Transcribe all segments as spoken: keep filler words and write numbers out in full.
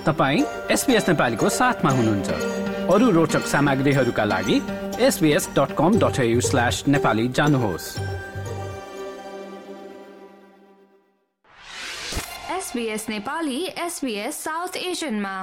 तपाईँ एसबीएस नेपालीको साथमा हुनुहुन्छ। अरू रोचक सामग्रीहरूका लागि S B S dot com dot A U slash Nepali जानुहोस्। एसबीएस नेपाली एसबीएस साउथ एसियनमा।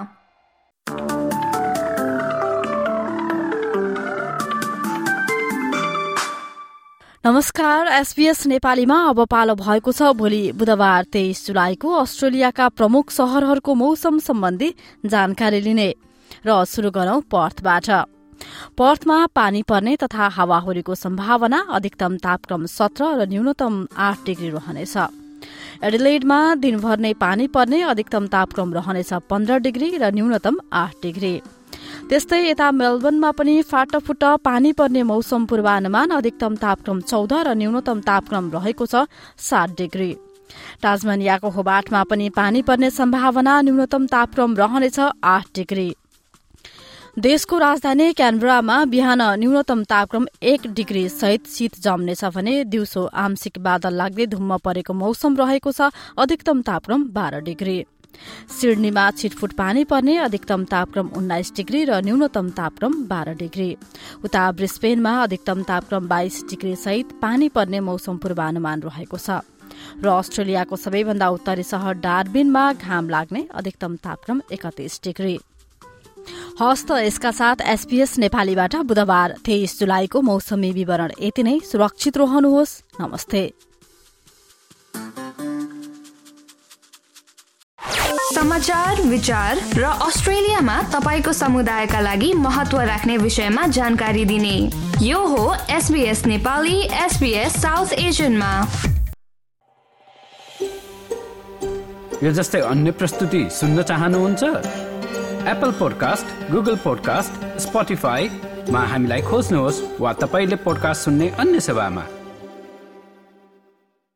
नमस्कार, एसबीएस नेपालीमा अब पालो भएको छ भोलि बुधबार तेइस जुलाईको अस्ट्रेलियाका प्रमुख शहरहरूको मौसम सम्बन्धी जानकारी लिने। र शुरू गरौं पर्थबाट। पर्थमा पानी पर्ने तथा हावाहुरीको सम्भावना, अधिकतम तापक्रम सत्र र न्यूनतम आठ डिग्री रहनेछ। एडिलेडमा दिनभर नै पानी पर्ने, अधिकतम तापक्रम रहनेछ पन्ध्र डिग्री र न्यूनतम आठ डिग्री। त्यस्तै यता मेलबर्नमा पनि फाटफुट पानी पर्ने मौसम पूर्वानुमान, अधिकतम तापक्रम चौध र न्यूनतम तापक्रम रहेको छ सात डिग्री। टाजमानियाको होबार्टमा पनि पानी पर्ने सम्भावना, न्यूनतम तापक्रम रहनेछ आठ डिग्री। देशको राजधानी क्यानबरामा बिहान न्यूनतम तापक्रम एक डिग्री सहित शीत जम्नेछ भने दिउँसो आंशिक बादल लाग्दै धुम्म परेको मौसम रहेको छ, अधिकतम तापक्रम बाह्र डिग्री। सिडनीमा छिटफुट पानी पर्ने, अधिकतम तापक्रम उन्नाइस डिग्री र न्यूनतम तापक्रम बाह्र डिग्री। उता ब्रिस्बेनमा अधिकतम तापक्रम बाइस डिग्री सहित पानी पर्ने मौसम पूर्वानुमान रहेको छ। र अस्ट्रेलियाको सबैभन्दा उत्तरी शहर डार्बिनमा घाम लाग्ने, अधिकतम तापक्रम एकतीस डिग्री। हस्त यसका साथ एसबीएस नेपालीबाट बुधबार तेइस जुलाईको मौसमी विवरण यति नै। सुरक्षित रहनुहोस्। नमस्ते। समाचार, विचार र अस्ट्रेलियामा तपाईको समुदायका लागि महत्व राख्ने विषयमा जानकारी दिने यो हो एसबीएस नेपाली एसबीएस साउथ एसियनमा। यो जस्तै अन्य प्रस्तुति सुन्न चाहनुहुन्छ? एप्पल पोडकास्ट, गुगल पोडकास्ट, स्पोटिफाईमा हामीलाई खोज्नुहोस् वा तपाईले पोडकास्ट सुन्ने अन्य सेवामा।